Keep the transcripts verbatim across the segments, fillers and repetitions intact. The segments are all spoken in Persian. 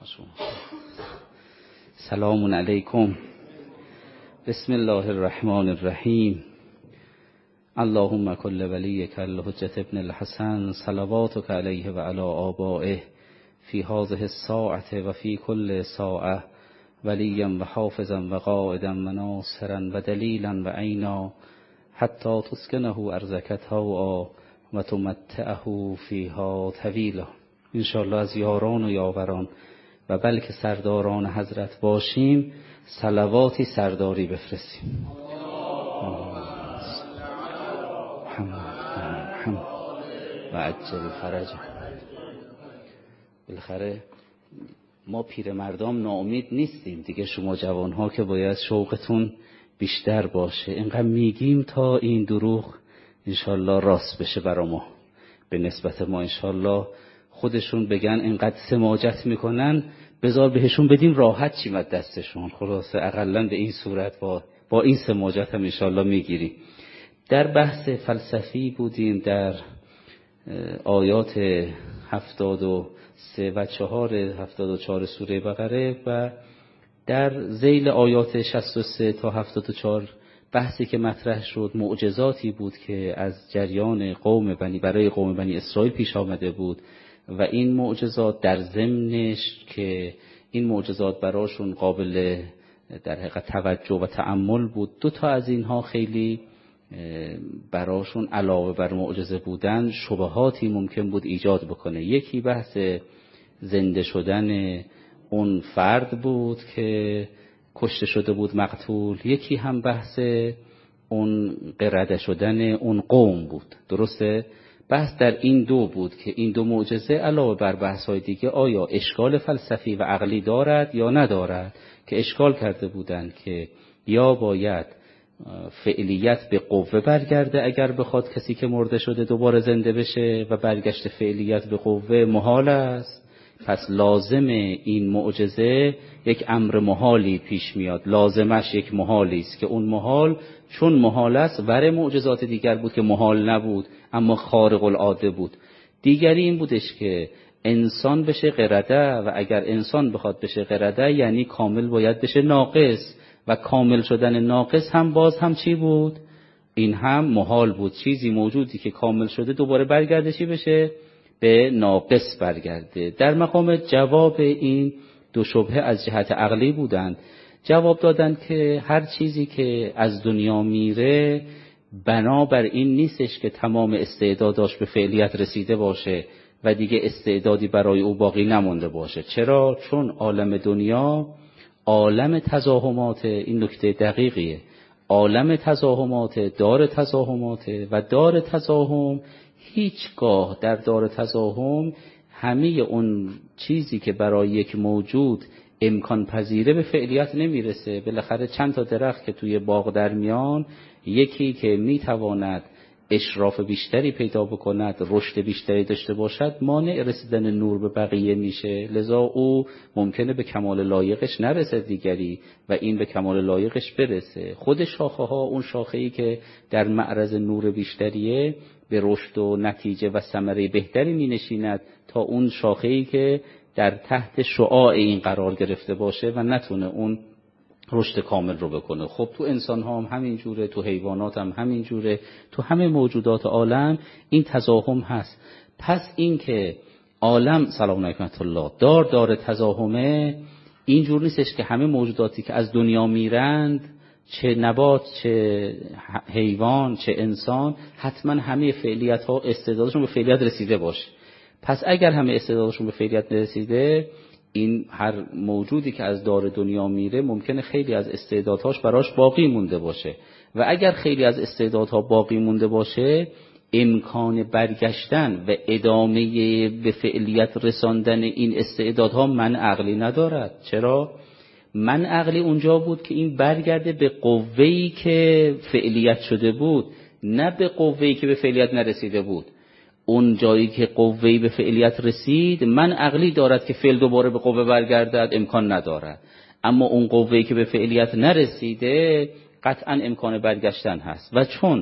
سلام علیکم. بسم الله الرحمن الرحیم. اللهم کل ولیک الحجة ابن الحسن صلواتک علیه و علی آبائه فی هذه الساعة و فی کل ساعة ولیا و حافظا و قائدا و ناصرا و دلیلا و عینا حتی تسکنه ارضک طوعا و تمتعه فیها طویلا. انشاءالله از یاران و یاوران و بلکه سرداران حضرت باشیم، صلواتی سرداری بفرستیم. و عجل فرج. بالاخره ما پیرمردام ناامید نیستیم دیگه، شما جوانها که باید شوقتون بیشتر باشه. اینقدر میگیم تا این دروغ انشالله راست بشه برا ما، به نسبت ما انشالله خودشون بگن اینقدر سماجت میکنن بذار بهشون بدیم راحت چی مد دستشون. خلاصه اقلن به این صورت با, با این سماجت هم انشالله میگیریم. در بحث فلسفی بودیم در آیات هفتاد و سه و چهار هفتاد و چهار سوره بقره و در ذیل آیات شصت و سه تا هفتاد و چهار بحثی که مطرح شد معجزاتی بود که از جریان قوم بنی برای قوم بنی اسرائیل پیش آمده بود و این معجزات در ضمنش که این معجزات براشون قابل در حقیقت توجه و تأمل بود. دو تا از اینها خیلی براشون علاوه بر معجزه بودن شبهاتی ممکن بود ایجاد بکنه. یکی بحث زنده شدن اون فرد بود که کشته شده بود مقتول، یکی هم بحث اون قرده شدن اون قوم بود. درسته؟ بحث در این دو بود که این دو معجزه علاوه بر بحث‌های دیگه آیا اشکال فلسفی و عقلی دارد یا ندارد، که اشکال کرده بودند که یا باید فعلیت به قوه برگرده اگر بخواد کسی که مرده شده دوباره زنده بشه و برگشت فعلیت به قوه محال است، پس لازم این معجزه یک امر محالی پیش میاد، لازمش یک محالی است که اون محال چون محال است ور معجزات دیگر بود که محال نبود اما خارق العاده بود. دیگری این بودش که انسان بشه قرده و اگر انسان بخواد بشه قرده یعنی کامل باید بشه ناقص و کامل شدن ناقص هم باز هم چی بود؟ این هم محال بود. چیزی موجودی که کامل شده دوباره برگرده چی بشه؟ به ناقص برگرده. در مقام جواب این دو شبهه از جهت عقلی بودند. جواب دادند که هر چیزی که از دنیا میره بنابر این نیستش که تمام استعداداش به فعلیت رسیده باشه و دیگه استعدادی برای او باقی نمونده باشه. چرا؟ چون عالم دنیا عالم تزاحمات، این نکته دقیقیه، عالم تزاحمات، دار تزاحمات و دار تزاحم هیچگاه در دار تزاحم همه اون چیزی که برای یک موجود امکان پذیره به فعلیت نمیرسه. بالاخره چند تا درخت که توی باغ در میان، یکی که میتواند اشراف بیشتری پیدا بکند، رشد بیشتری داشته باشد، مانع رسیدن نور به بقیه میشه، لذا او ممکنه به کمال لایقش نرسه دیگری و این به کمال لایقش برسه. خود شاخه ها، اون شاخه‌ای که در معرض نور بیشتریه به رشد و نتیجه و ثمره بهتری می نشیند تا اون شاخه‌ای که در تحت شعاع این قرار گرفته باشه و نتونه اون رشد کامل رو بکنه. خب تو انسان ها هم همین جوره، تو حیوانات هم همین جوره، تو همه موجودات عالم این تزاحم هست. پس این که عالم سلام علیکم الله دار دار تزاحمه، اینجور نیستش که همه موجوداتی که از دنیا میرند، چه نبات چه حیوان چه انسان، حتما همه فعلیت ها استعدادشون به فعلیت رسیده باشه. پس اگر همه استعدادشون به فعلیت نرسیده، این هر موجودی که از دار دنیا میره ممکنه خیلی از استعدادهاش براش باقی مونده باشه و اگر خیلی از استعدادها باقی مونده باشه، امکان برگشتن و ادامه به فعلیت رساندن این استعدادها من عقلی ندارد. چرا؟ من عقلی اونجا بود که این برگرده به قوه‌ای که فعلیت شده بود، نه به قوه‌ای که به فعلیت نرسیده بود. اون جایی که قوه‌ای به فعلیت رسید، من عقلی دارد که فعل دوباره به قوه برگردد، امکان ندارد. اما اون قوه‌ای که به فعلیت نرسیده قطعا امکان برگشتن هست و چون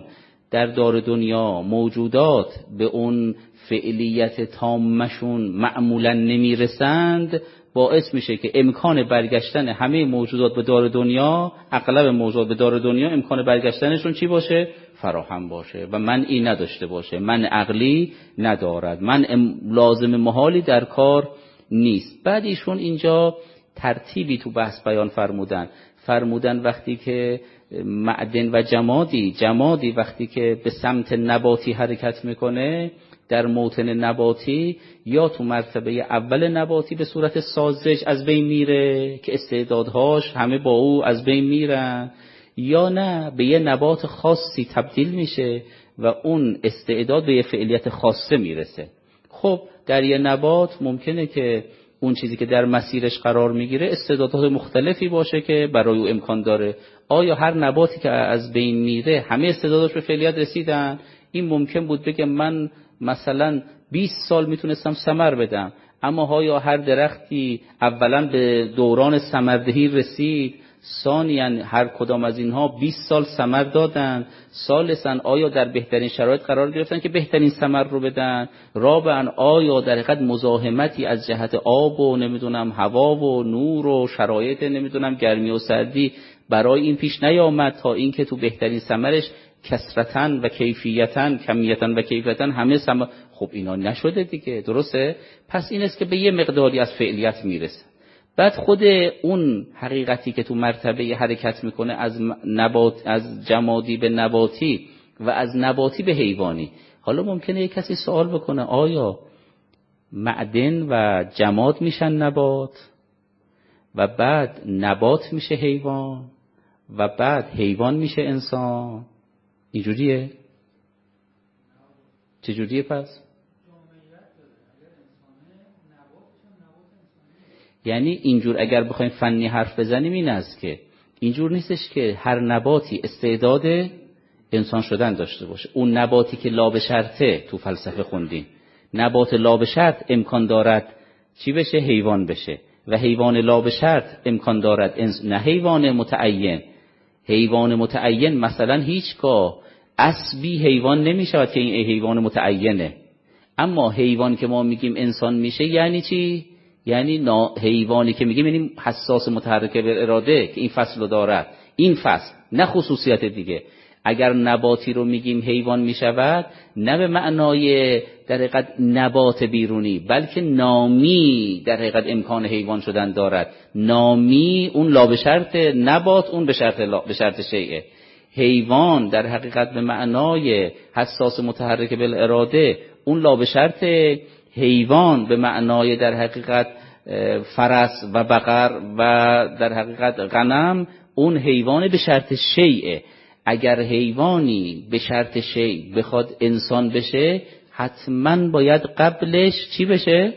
در دار دنیا موجودات به اون فعلیت تامشون معمولا نمیرسند، باعث میشه که امکان برگشتن همه موجودات به دار دنیا، اغلب موجودات به دار دنیا امکان برگشتنشون چی باشه؟ فراهم باشه و منعی نداشته باشه، من عقلی ندارد، من لازم محالی در کار نیست. بعد ایشون اینجا ترتیبی تو بحث بیان فرمودن فرمودن وقتی که معدن و جمادی جمادی وقتی که به سمت نباتی حرکت میکنه، در موطن نباتی یا تو مرتبه اول نباتی به صورت سازج از بین میره که استعدادهاش همه با او از بین میرن، یا نه به یه نبات خاصی تبدیل میشه و اون استعداد به یه فعلیت خاصه میرسه. خب در یه نبات ممکنه که اون چیزی که در مسیرش قرار میگیره استعدادات مختلفی باشه که برای او امکان داره. آیا هر نباتی که از بین میره همه استعداداش به فعلیت رسیدن؟ این ممکن بود بگم من مثلا بیست سال میتونستم ثمر بدم، اما آیا هر درختی اولا به دوران ثمردهی رسید، ثانیاً هر کدام از اینها بیست سال ثمر دادن، ثالثاً آیا در بهترین شرایط قرار گرفتن که بهترین ثمر رو بدن، رابعاً آیا در حقیقت مزاحمتی از جهت آب و نمیدونم هوا و نور و شرایط نمیدونم گرمی و سردی برای این پیش نیامد تا اینکه تو بهترین ثمرش کثرتاً و کیفیتاً کمیتاً و کیفیتاً همه ثمر. خب اینا نشده دیگه، درسته؟ پس این است که به یه مقداری از فعلیت میرسه. بعد خود اون حقیقتی که تو مرتبه حرکت میکنه از نبات، از جمادی به نباتی و از نباتی به حیوانی. حالا ممکنه یک کسی سوال بکنه آیا معدن و جماد میشن نبات و بعد نبات میشه حیوان و بعد حیوان میشه انسان؟ اینجوریه؟ چجوریه پس؟ یعنی اینجور اگر بخوایم فنی حرف بزنیم این است که اینجور نیستش که هر نباتی استعداد انسان شدن داشته باشه. اون نباتی که لا به شرطه تو فلسفه خوندیم، نبات لا به شرط امکان دارد چی بشه؟ حیوان بشه. و حیوان لا به شرط امکان دارد انس... نه حیوان متعین. حیوان متعین مثلا هیچگاه اسبی حیوان نمی شود که این حیوان متعینه. اما حیوان که ما میگیم انسان میشه یعنی چی؟ یعنی نا... حیوانی که میگیم یعنی حساس متحرک به اراده که این فصل رو دارد، این فصل، نه خصوصیت دیگه. اگر نباتی رو میگیم حیوان میشود نه به معنای در حقیقت نبات بیرونی، بلکه نامی در حقیقت امکان حیوان شدن دارد. نامی اون لا به شرط، نبات اون به شرط لا به شرط شیء. حیوان در حقیقت به معنای حساس متحرک بالاراده اون لا به شرط، حیوان به معنای در حقیقت فرس و بقر و در حقیقت غنم اون حیوان به شرط شیء. اگر حیوانی به شرط شیء بخواد انسان بشه حتما باید قبلش چی بشه؟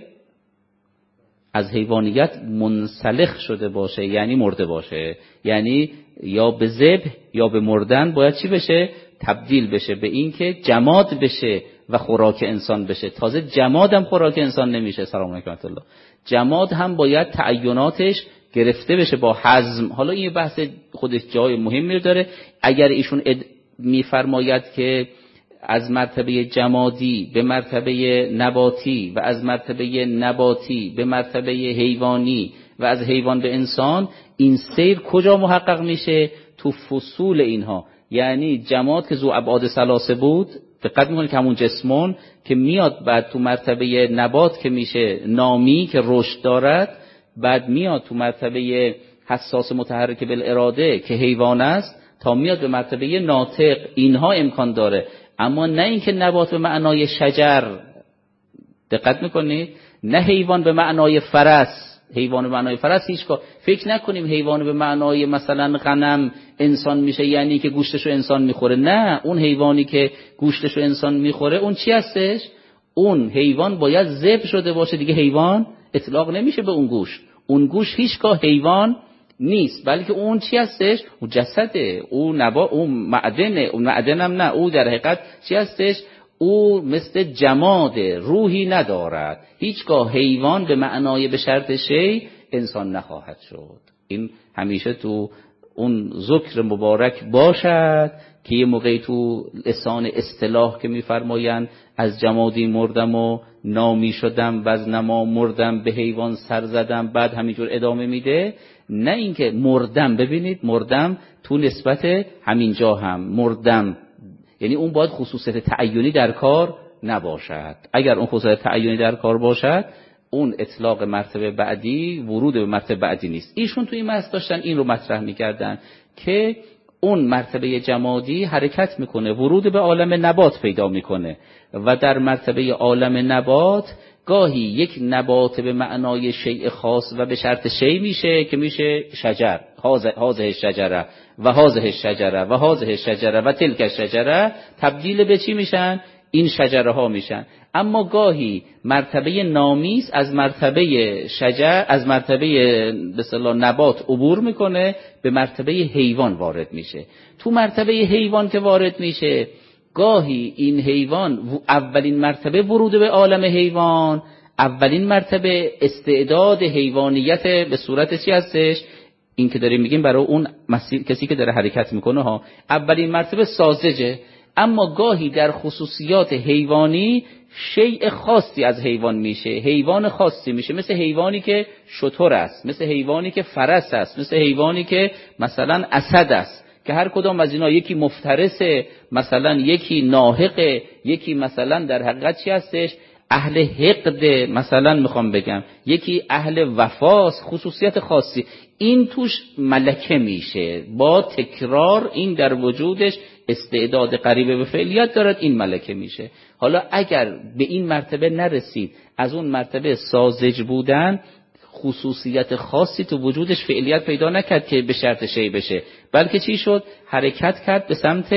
از حیوانیت منسلخ شده باشه، یعنی مرده باشه. یعنی یا به ذبح یا به مردن باید چی بشه؟ تبدیل بشه به این که جماد بشه و خوراک انسان بشه. تازه جماد هم خوراک انسان نمیشه. سلام علیکم ورحمت الله. جماد هم باید تعیناتش گرفته بشه با حزم. حالا این بحث خودش جای مهمی داره. اگر ایشون میفرماید که از مرتبه جمادی به مرتبه نباتی و از مرتبه نباتی به مرتبه حیوانی و از حیوان به انسان، این سیر کجا محقق میشه؟ تو فصول اینها. یعنی جماد که ذو ابعاد ثلاثه بود، دقت میکنید که همون جسمون که میاد بعد تو مرتبه نبات که میشه نامی که رشد دارد، بعد میاد تو مرتبه حساس متحرک بالاراده که حیوان است تا میاد به مرتبه ناطق. اینها امکان داره، اما نه اینکه نبات به معنای شجر، دقت میکنید، نه حیوان به معنای فرس. حیوان به معنای فرس هیچگاه فکر نکنیم حیوان به معنای مثلا غنم انسان میشه یعنی که گوشتشو انسان میخوره. نه، اون حیوانی که گوشتشو انسان میخوره اون چی هستش؟ اون حیوان باید ذبح شده باشه دیگه. حیوان اطلاق نمیشه به اون گوشت. اون گوشت هیچگاه حیوان نیست، بلکه اون چی هستش؟ اون جسده، اون نبا، اون معدنه. اون معدنم نه، او در حقیقت چی هستش؟ او مثل جماد، روحی ندارد. هیچگاه حیوان به معنای به شرط شی انسان نخواهد شد. این همیشه تو اون ذکر مبارک باشد که یه موقعی تو لسان اصطلاح که میفرمایند از جمادی مردم و نامی شدم و از نما مردم به حیوان سر زدم، بعد همینجور ادامه میده. نه اینکه مردم، ببینید مردم تو نسبت همینجا هم مردم، یعنی اون باید خصوصیت تعینی در کار نباشد. اگر اون خصوصیت تعینی در کار باشد اون اطلاق مرتبه بعدی ورود به مرتبه بعدی نیست. ایشون تو این متن داشتن این رو مطرح میکردن که اون مرتبه جمادی حرکت میکنه، ورود به عالم نبات پیدا میکنه و در مرتبه عالم نبات گاهی یک نبات به معنای شیء خاص و به شرط شیء میشه که میشه شجر، هذه شجره و هذه شجره و هذه شجره و تلک شجره، تبدیل به چی میشن؟ این شجره ها میشن. اما گاهی مرتبه نامیس از مرتبه شجر، از مرتبه به اصطلاح نبات عبور میکنه، به مرتبه حیوان وارد میشه. تو مرتبه حیوان که وارد میشه، گاهی این حیوان اولین مرتبه ورود به عالم حیوان، اولین مرتبه استعداد حیوانیت به صورت چی هستش؟ این که داریم میگیم برای اون مسیر کسی که داره حرکت میکنه ها، اولین مرتبه ساذجه. اما گاهی در خصوصیات حیوانی شیء خاصی از حیوان میشه، حیوان خاصی میشه، مثل حیوانی که شتر است، مثل حیوانی که فرس است، مثل حیوانی که مثلا اسد است، که هر کدام از اینا یکی مفترسه، مثلا یکی ناحقه، یکی مثلا در حقیقت چی هستش؟ اهل حقد، مثلا میخوام بگم یکی اهل وفاست، خصوصیت خاصی. این توش ملکه میشه، با تکرار این در وجودش استعداد قریب به فعلیت دارد، این ملکه میشه. حالا اگر به این مرتبه نرسید، از اون مرتبه ساذج بودن خصوصیت خاصی تو وجودش فعلیت پیدا نکرد که به شرط شی بشه، بلکه چی شد؟ حرکت کرد به سمت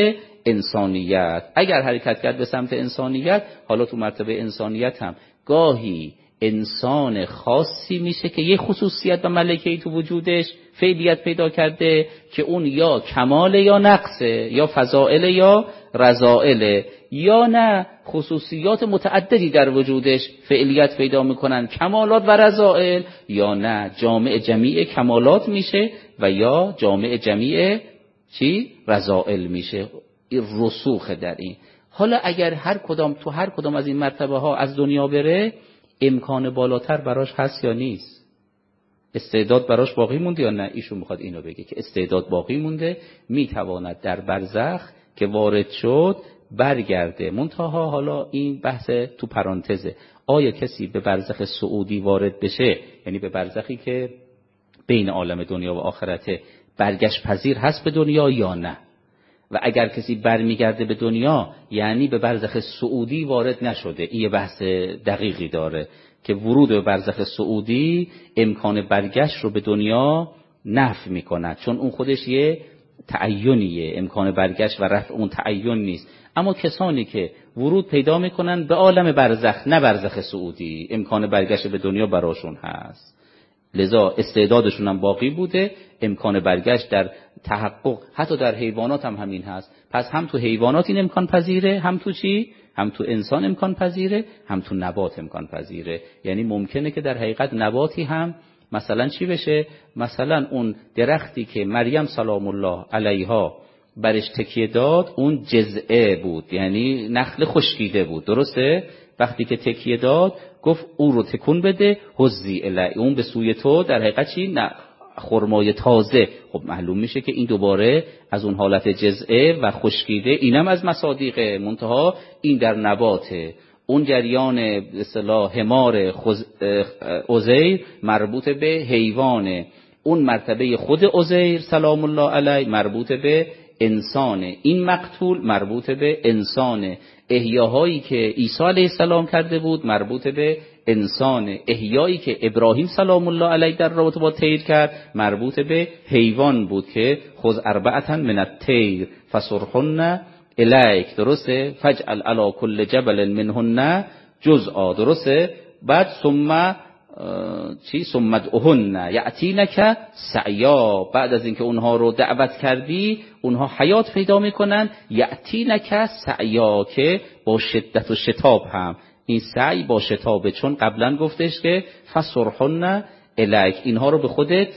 انسانیت. اگر حرکت کرد به سمت انسانیت، حالا تو مرتبه انسانیت هم گاهی انسان خاصی میشه که یه خصوصیت و ملکه‌ای تو وجودش فعلیت پیدا کرده که اون یا کماله یا نقصه، یا فضائل یا رذائل، یا نه خصوصیات متعددی در وجودش فعلیت پیدا میکنن، کمالات و رذائل، یا نه جامع جمیع کمالات میشه و یا جامع جمیع چی؟ رذائل میشه. این رسوخ در این. حالا اگر هر کدام تو هر کدام از این مرتبه ها از دنیا بره، امکان بالاتر براش هست یا نیست؟ استعداد براش باقی مونده یا نه؟ ایشون میخواد اینو بگه که استعداد باقی مونده، میتواند در برزخ که وارد شد برگرده. منتها حالا این بحث تو پرانتزه، آیا کسی به برزخ صعودی وارد بشه، یعنی به برزخی که بین عالم دنیا و آخرته، برگشت پذیر هست به دنیا یا نه؟ و اگر کسی برمیگرده به دنیا، یعنی به برزخ صعودی وارد نشده. این بحث دقیقی داره که ورود به برزخ صعودی امکان برگشت رو به دنیا نفی میکند، چون اون خودش یه تعینیه، امکان برگشت و رفع اون تعین نیست. اما کسانی که ورود پیدا میکنن به عالم برزخ، نه برزخ صعودی، امکان برگشت به دنیا براشون هست، لذا استعدادشون هم باقی بوده، امکان برگشت در تحقق. حتی در حیوانات هم همین هست. پس هم تو حیوانات این امکان پذیره، هم تو چی؟ هم تو انسان امکان پذیره، هم تو نبات امکان پذیره. یعنی ممکنه که در حقیقت نباتی هم مثلا چی بشه؟ مثلا اون درختی که مریم سلام الله علیها برش تکیه داد، اون جزعه بود، یعنی نخل خشکیده بود، درسته؟ وقتی که تکیه داد گفت او رو تکون بده، حزی الی، اون به سوی تو. در حقیقت چی؟ نه، خرمای تازه. خب معلوم میشه که این دوباره از اون حالت جزعه و خشکیده، اینم از مصادیقه، منتها این در نباته. اون جریان به اصطلاح حمار عزیر مربوط به حیوانه، اون مرتبه خود عزیر سلام الله علیه مربوط به انسانه، این مقتول مربوط به انسانه. احیاهایی که عیسی علیه السلام کرده بود مربوط به انسانه، احیایی که ابراهیم سلام الله علیه در رابطه با طیر کرد مربوط به حیوان بود که خذ اربعة من الطیر فصرهن الیک، درسته؟ فجعل علی کل جبل منهن جزءا، درسته؟ بعد ثم چی؟ ثم ادعهن یأتینک سعیا، بعد از اینکه اونها رو دعوت کردی اونها حیات پیدا میکنن، یأتینک سعیا، که با شدت و شتاب هم. این سعی با شتابه، چون قبلا گفتش که فصرهن الیک، اینها رو به خودت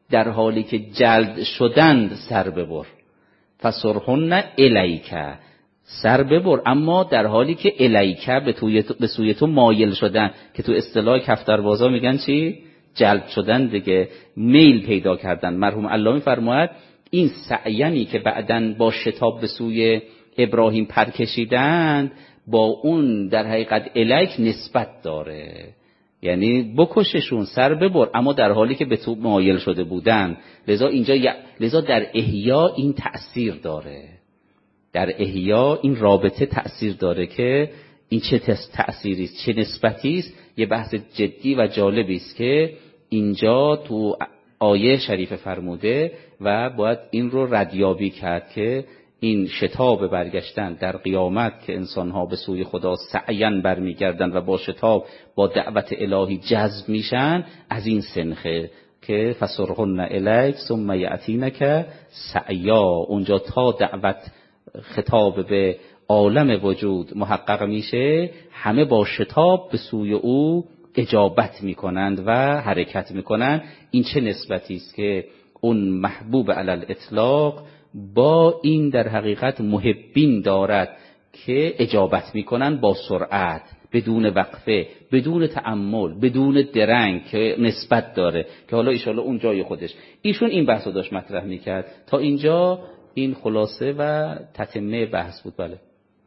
در حالی که جلد شدند سر ببر، فسرهن الیک، سر ببر اما در حالی که الیک به, توی به سوی تو مایل شدن، که تو اصطلاح کفتربازا میگن چی؟ جلب شدن دیگه، میل پیدا کردن. مرحوم علامه فرماید این سعینی که بعداً با شتاب به سوی ابراهیم پر کشیدند با اون در حقیقت الیک نسبت داره، یعنی بکششون، سر ببر، اما در حالی که به تو مایل شده بودن. لذا اینجا ی... لذا در احیا این تأثیر داره، در احیا این رابطه تأثیر داره که این چه تأثیری است، چه نسبتی است. یه بحث جدی و جالبی است که اینجا تو آیه شریف فرموده و باید این رو ردیابی کرد که این شتاب برگشتن در قیامت که انسانها به سوی خدا سعین برمیگردن و با شتاب با دعوت الهی جذب میشن، از این سنخه که فسرهن الیک ثم یأتینک سعیا. اونجا تا دعوت خطاب به عالم وجود محقق میشه، همه با شتاب به سوی او اجابت میکنند و حرکت میکنند. این چه نسبتی است که اون محبوب علی الاطلاق با این در حقیقت محبین دارد که اجابت میکنن با سرعت، بدون وقفه، بدون تأمل، بدون درنگ، که نسبت داره که حالا ایشالا اون جای خودش. ایشون این بحث رو داشت مطرح میکرد. تا اینجا این خلاصه و تتمه بحث بود. بله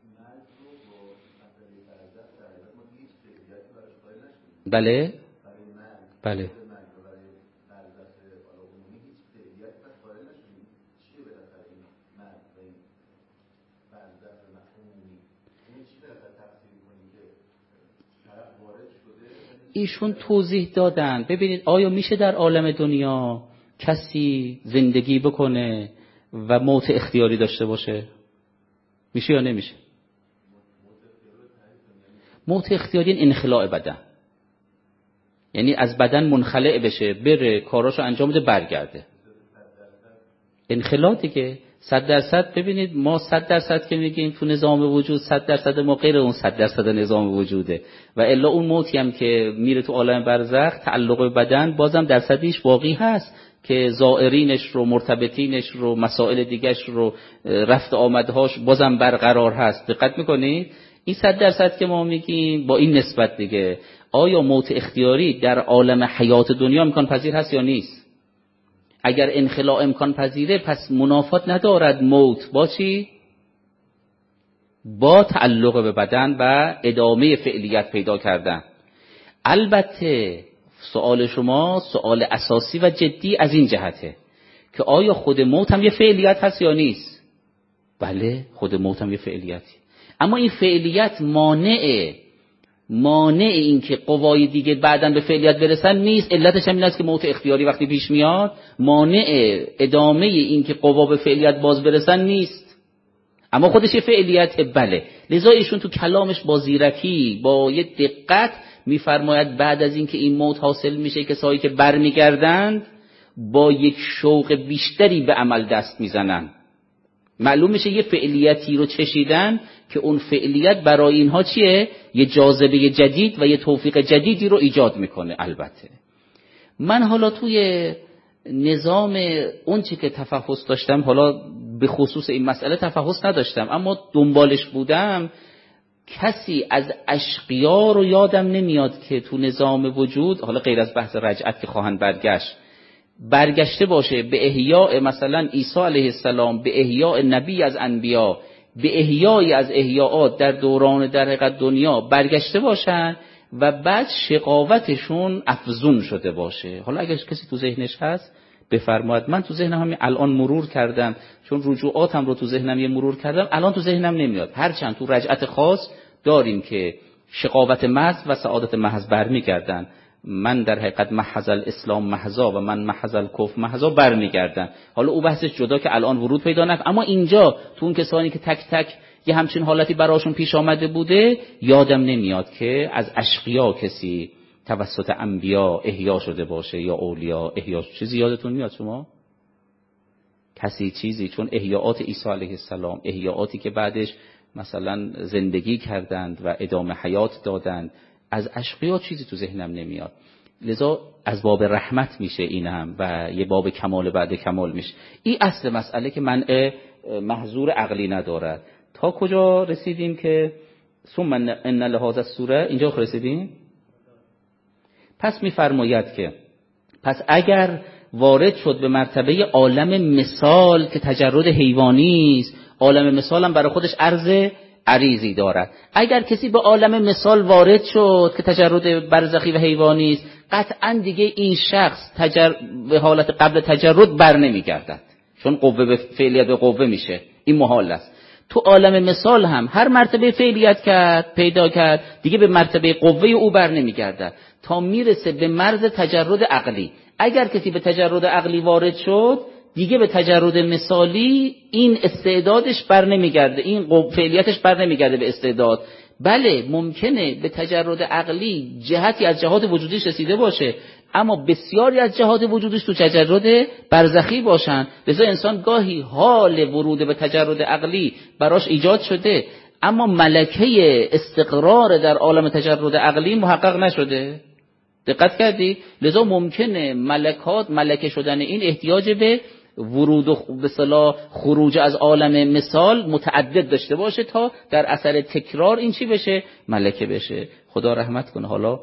بله بله ایشون توضیح دادن. ببینید آیا میشه در عالم دنیا کسی زندگی بکنه و موت اختیاری داشته باشه؟ میشه یا نمیشه؟ موت اختیاری این انخلاع بدن، یعنی از بدن منخلع بشه، بره کاراشو انجام بده برگرده. انخلاع دیگه. صد درصد. ببینید ما صد درصد که میگیم تو نظام وجود، صد درصد ما غیر اون صد درصد نظام وجوده و الا اون موتی هم که میره تو عالم برزخ تعلق به بدن بازم درصدیش باقی هست که زائرینش رو، مرتبطینش رو، مسائل دیگهش رو، رفت آمدهاش بازم برقرار هست. دقت میکنید؟ این صد درصد که ما میگیم با این نسبت دیگه. آیا موت اختیاری در عالم حیات دنیا امکان پذیر هست یا نیست؟ اگر انخلاع امکان پذیره پس منافات ندارد موت با چی؟ با تعلق به بدن و ادامه فعلیت پیدا کردن. البته سوال شما سوال اساسی و جدی از این جهته که آیا خود موت هم یه فعلیت هست یا نیست؟ بله خود موت هم یه فعلیتی، اما این فعلیت مانع مانع این که قوای دیگه بعداً به فعلیت برسن نیست. علتش هم این است که موت اختیاری وقتی پیش میاد مانع ادامه این که قوا به فعلیت باز برسن نیست، اما خودش یه فعلیت. بله. لذا ایشون تو کلامش با زیرکی، با یه دقت میفرماید بعد از این که این موت حاصل میشه کسایی که برمیگردند با یک شوق بیشتری به عمل دست میزنن. معلوم میشه یه فعلیتی رو چشیدن که اون فعلیت برای اینها چیه؟ یه جاذبه جدید و یه توفیق جدیدی رو ایجاد میکنه. البته من حالا توی نظام اون چی که تفحص داشتم، حالا به خصوص این مسئله تفحص نداشتم اما دنبالش بودم، کسی از اشقیا رو یادم نمیاد که تو نظام وجود، حالا غیر از بحث رجعت که خواهند برگشت، برگشته باشه به احیاء مثلا عیسی علیه السلام، به احیاء نبی از انبیا، به احیای از احیاءات در دوران در حقیقت دنیا برگشته باشن و بعد شقاوتشون افزون شده باشه. حالا اگر کسی تو ذهنش هست بفرماید. من تو ذهنم همین الان مرور کردم، چون رجوعاتم رو تو ذهنم یه مرور کردم، الان تو ذهنم نمیاد. هرچند تو رجعت خاص داریم که شقاوت محض و سعادت محض برمیگردن. من در حقیقت محض الاسلام محضا و من محض الکفر محضا برمیگردن. حالا او بحثش جدا که الان ورود پیدا نکنه، اما اینجا تو اون کسانی که تک تک یه همچین حالتی براشون پیش آمده بوده یادم نمیاد که از اشقیا کسی توسط انبیا احیا شده باشه یا اولیا احیا. چیزی یادتون میاد شما؟ کسی چیزی؟ چون احیاءات عیسی علیه السلام، احیاءاتی که بعدش مثلا زندگی کردند و ادامه حیات دادند، از اشقیا چیزی تو ذهنم نمیاد. لذا از باب رحمت میشه این هم و یه باب کمال بعد کمال میشه. این اصل مسئله که منع محظور عقلی ندارد. تا کجا رسیدیم که ثم ان لهذا السوره اینجا رسیدیم؟ پس میفرماید که پس اگر وارد شد به مرتبه عالم مثال که تجرد حیوانی است، عالم مثال هم برای خودش عرض عریضی دارد. اگر کسی به عالم مثال وارد شد که تجرد برزخی و حیوانی است، قطعا دیگه این شخص تجر... به حالت قبل تجرد بر نمیگردد، چون قوه به فعلیت به قوه میشه، این محال است. تو عالم مثال هم هر مرتبه فعلیت کرد پیدا کرد دیگه به مرتبه قوه او بر نمیگردد تا میرسه به مرز تجرد عقلی. اگر کسی به تجرد عقلی وارد شد دیگه به تجرد مثالی این استعدادش بر نمیگرده، این فعلیتش بر نمیگرده به استعداد. بله ممکنه به تجرد عقلی جهتی از جهات وجودیش رسیده باشه، اما بسیاری از جهات وجودش تو تجرد برزخی باشن. لذا انسان گاهی حال ورود به تجرد عقلی براش ایجاد شده، اما ملکه استقرار در عالم تجرد عقلی محقق نشده. دقت کردی؟ لذا ممکنه ملکات ملکه شدن این احتیاج به ورود و به اصطلاح خروج از عالم مثال متعدد داشته باشه تا در اثر تکرار این چی بشه؟ ملکه بشه. خدا رحمت کنه. حالا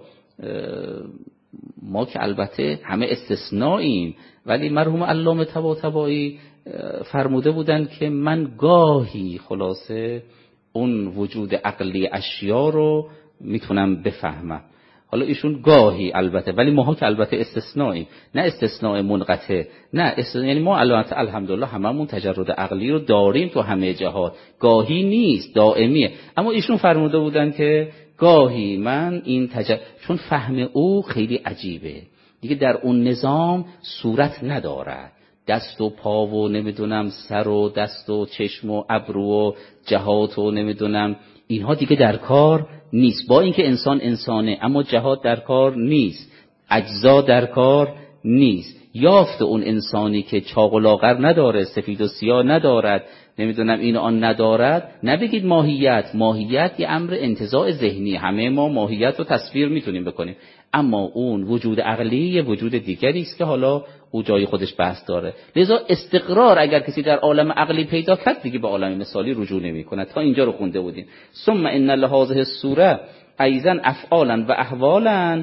ما که البته همه استثنائیم، ولی مرحوم علامه طباطبایی فرموده بودن که من گاهی خلاصه اون وجود عقلی اشیا رو میتونم بفهمم. حالا ایشون گاهی البته، ولی ماها که البته استثنائیم، نه استثناء منقطع، نه استثناء، یعنی ما البته الحمدلله هممون تجرد عقلی رو داریم تو همه جهات، گاهی نیست دائمیه. اما ایشون فرموده بودن که گاهی من این تجرد، چون فهم او خیلی عجیبه دیگه، در اون نظام صورت نداره، دست و پا و نمیدونم سر و دست و چشم و ابرو و جهات و نمیدونم اینها دیگه در کار نیست. با اینکه انسان انسانه اما جهات در کار نیست، اجزا در کار نیست. یافت اون انسانی که چاق و لاغر نداره، سفید و سیاه ندارد، نمیدونم این آن ندارد، نبگید ماهیت. ماهیت یه امر انتزاع ذهنی، همه ما ماهیت رو تصویر میتونیم بکنیم، اما اون وجود عقلی یه وجود دیگری است که حالا او جای خودش بحث داره. لذا استقرار اگر کسی در عالم عقلی پیدا کرد دیگه به عالم مثالی رجوع نمی‌کنه. تا اینجا رو خونده بودیم. ثم ان لهذه السوره ایضا افعالا و احوالا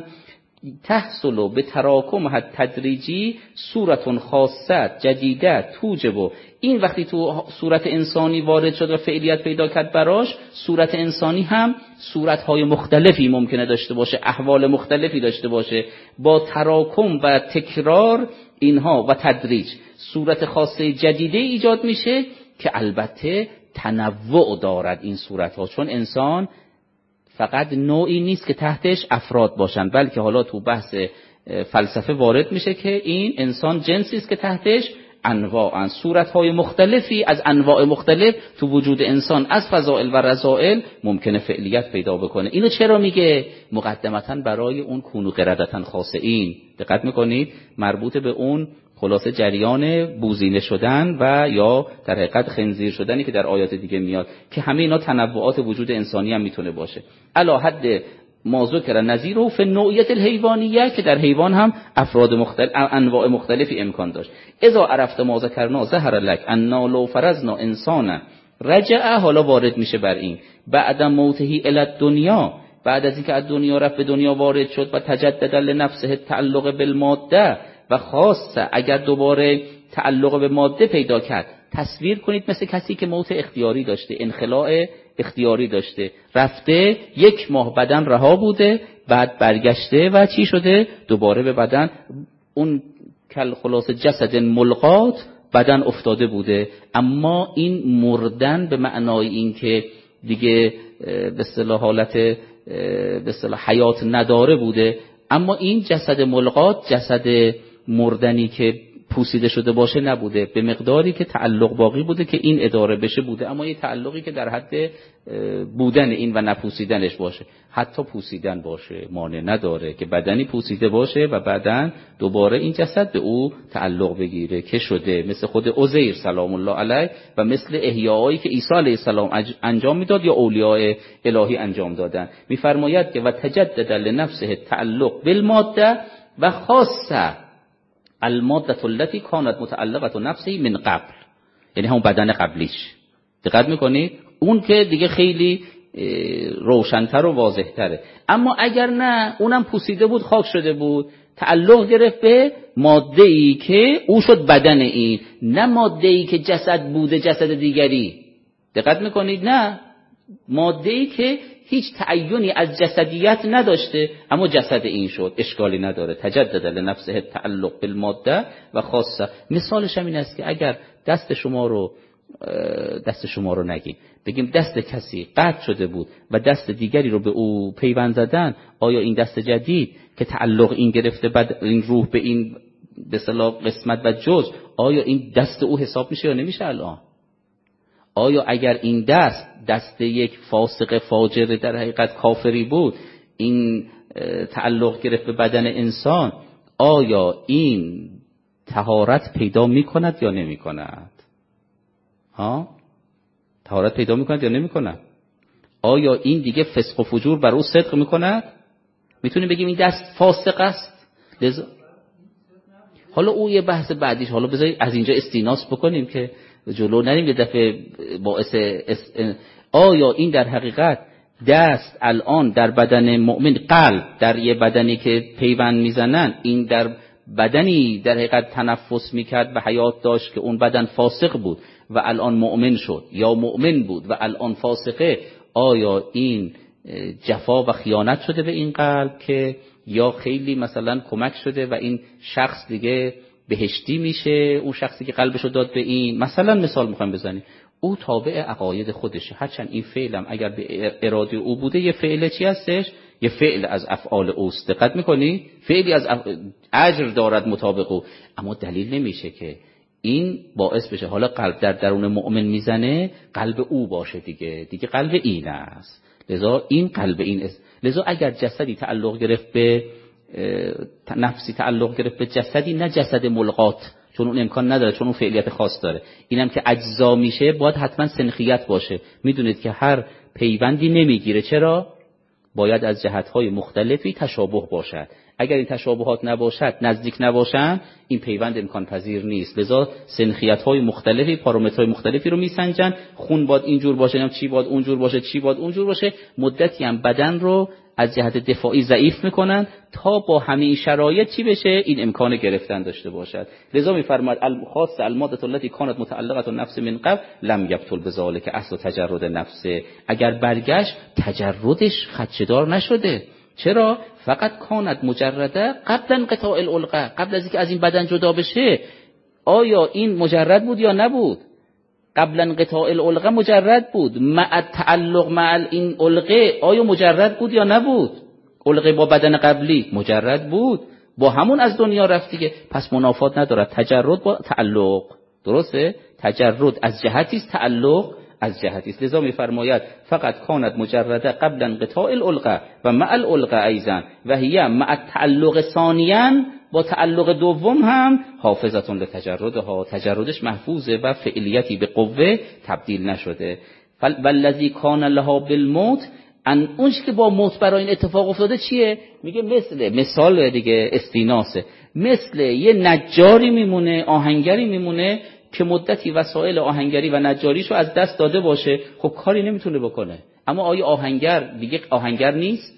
تحصل به تراکمها تدریجی صورت خاصه جدیده توجب. این وقتی تو صورت انسانی وارد شد و فعلیت پیدا کرد براش، صورت انسانی هم صورت‌های مختلفی ممکنه داشته باشه، احوال مختلفی داشته باشه، با تراکم و تکرار اینها و تدریج صورت خاصه جدیده ایجاد میشه که البته تنوع دارد این صورت‌ها، چون انسان فقط نوعی نیست که تحتش افراد باشن، بلکه حالا تو بحث فلسفه وارد میشه که این انسان جنسی است که تحتش انواع، صورت‌های مختلفی از انواع مختلف تو وجود انسان از فضائل و رذائل ممکنه فعلیت پیدا بکنه. اینو چرا میگه؟ مقدمتاً برای اون کونو قردتاً خاصین. دقت میکنید؟ مربوط به اون خلاصه جریان بوزینه شدن و یا در حقیقت خنزیر شدنی که در آیات دیگه میاد که همه اینا تنوعات وجود انسانی هم میتونه باشه. الی حد ما ذکر نظیره فی النوعیت الحیوانیه که در حیوان هم افراد مختلف انواع مختلفی امکان داشت. اذا عرفت ما ذکرنا ظهر لك انا لو فرضنا انسانا رجع، حالا وارد میشه بر این بعد موته الی الدنیا، بعد از اینکه از دنیا رفت به دنیا وارد شد و تجدد لنفسه تعلق بالماده و خاصه اگر دوباره تعلق به ماده پیدا کرد، تصویر کنید مثل کسی که موت اختیاری داشته، انخلاع اختیاری داشته، رفته یک ماه بدن رها بوده، بعد برگشته و چی شده؟ دوباره به بدن اون کل خلاص جسد ملقات بدن افتاده بوده. اما این مردن به معنای این که دیگه به اصطلاح حالت به اصطلاح حیات نداره بوده، اما این جسد ملقات جسد مردنی که پوسیده شده باشه نبوده، به مقداری که تعلق باقی بوده که این اداره بشه بوده، اما یه تعلقی که در حد بودن این و نپوسیدنش باشه. حتی پوسیدن باشه مانع نداره که بدنی پوسیده باشه و بعدن دوباره این جسد به او تعلق بگیره که شده، مثل خود عزیر سلام الله علیه و مثل احیایی که عیسی علیه السلام انجام میداد یا اولیاء الهی انجام دادن. میفرماید که و تجدد لنفسه تعلق بالماده و خاصه الماده التي كانت متعلقه نفسه من قبل، یعنی همون بدن قبلیش. دقت میکنید؟ اون که دیگه خیلی روشن‌تر و واضح‌تره. اما اگر نه، اونم پوسیده بود، خاک شده بود، تعلق گرفت به ماده‌ای که او شد بدن این، نه ماده‌ای که جسد بوده، جسد دیگری. دقت میکنید؟ نه، ماده‌ای که هیچ تعیینی از جسدیت نداشته اما جسد این شد. اشکالی نداره. تجدد لنفسه تعلق بالماده و خاصه. مثالش هم این است که اگر دست شما رو دست شما رو نگیم، بگیم دست کسی قطع شده بود و دست دیگری رو به او پیوند زدن، آیا این دست جدید که تعلق این گرفته بعد این روح به این به اصطلاح قسمت و جز، آیا این دست او حساب میشه یا نمیشه الان؟ آیا اگر این دست دست یک فاسق فاجر در حقیقت کافری بود، این تعلق گرفت به بدن انسان، آیا این طهارت پیدا میکند یا نمیکند؟ ها؟ طهارت پیدا میکند یا نمیکند؟ آیا این دیگه فسق و فجور بر او صدق میکند؟ میتونیم بگیم این دست فاسق است؟ لذا حالا او یه بحث بعدیش، حالا بذارید از اینجا استیناس بکنیم که جلو نریم یه دفعه باعث اس... آیا این در حقیقت دست الان در بدن مؤمن، قلب در یه بدنی که پیوند میزنن، این در بدنی در حقیقت تنفس میکرد و حیات داشت که اون بدن فاسق بود و الان مؤمن شد، یا مؤمن بود و الان فاسقه، آیا این جفا و خیانت شده به این قلب که یا خیلی مثلا کمک شده و این شخص دیگه بهشتی میشه، اون شخصی که قلبشو داد به این؟ مثلا مثال میخوایم بزنیم، او تابع عقاید خودشه، هرچند این فعلم اگر به اراده او بوده یه فعل چی هستش؟ یه فعل از افعال اوست. دقت میکنی؟ فعلی از اف... اجر دارد مطابق او، اما دلیل نمیشه که این باعث بشه حالا قلب در درون مؤمن میزنه قلب او باشه دیگه، دیگه قلب این است، لذا این قلب این است. لذا اگر جسدی تعلق گرفت به نفسی، تعلق گرفت به جسدی، نه جسد ملغات، چون اون امکان نداره، چون اون فعلیت خاص داره، اینم که اجزا میشه باید حتما سنخیت باشه. میدونید که هر پیوندی نمیگیره. چرا؟ باید از جهتهای مختلفی تشابه باشد. اگر این تشابهات نباشد، نزدیک نباشن، این پیوند امکان پذیر نیست. لذا سنخیت‌های مختلفی، پارامترهای مختلفی رو میسنجن. خون باید اینجور باشه، نمیدونم چی باید اونجور باشه، چی باید اونجور باشه. مدتی هم بدن رو از جهت دفاعی ضعیف میکنن تا با همه این شرایط چی بشه؟ این امکان گرفتن داشته باشد. لذا میفرماید خاص الماده التي كانت متعلقه النفس من قبل لم يبطل بذلك اصل تجرد نفسه. اگر برگشت تجردش خدشه‌دار نشده. چرا؟ فقط کانت مجرده قبل انقطاع العلقه، قبل از اینکه از این بدن جدا بشه. آیا این مجرد بود یا نبود؟ قبل انقطاع العلقه مجرد بود. مع تعلق مع این علقه آیا مجرد بود یا نبود؟ علقه با بدن قبلی مجرد بود، با همون از دنیا رفت دیگه. پس منافات ندارد تجرد با تعلق. درسته؟ تجرد از جهتی است، تعلق از جهتی است. لذا میفرماید فقط کانت مجرده قبل انقطاع العلقه و مع العلقه ایضا و هي مع تعلق ثانیا، با تعلق دوم هم حافظتون لتجردها، تجردش محفوظه و فعلیتی به قوه تبدیل نشده. والذی کان لها بالموت، ان اونش که با موت برای این اتفاق افتاده چیه؟ میگه مثل مثال دیگه استیناسه، مثل یه نجاری میمونه، آهنگری میمونه که مدتی وسایل آهنگری و نجاریشو از دست داده باشه، خب کاری نمیتونه بکنه. اما آیا آهنگر دیگه آهنگر نیست؟